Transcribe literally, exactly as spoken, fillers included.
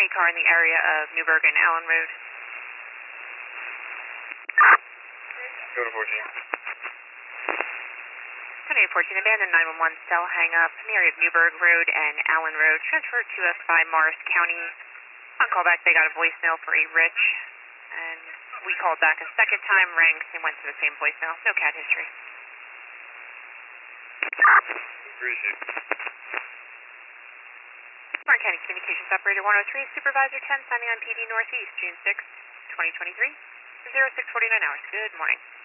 Any car in the area of Newburgh and Allen Road? Go to fourteen. ten fourteen, abandoned nine one one cell hang up in the area of Newburgh Road and Allen Road. Transferred to us by Morris County. On callback, they got a voicemail for a Rich, and we called back a second time, rang, and went to the same voicemail. No cat history. Appreciate it. Martin County Communications Operator one oh three, Supervisor ten, signing on P D Northeast, June sixth, twenty twenty-three, oh six forty-nine hours. Good morning.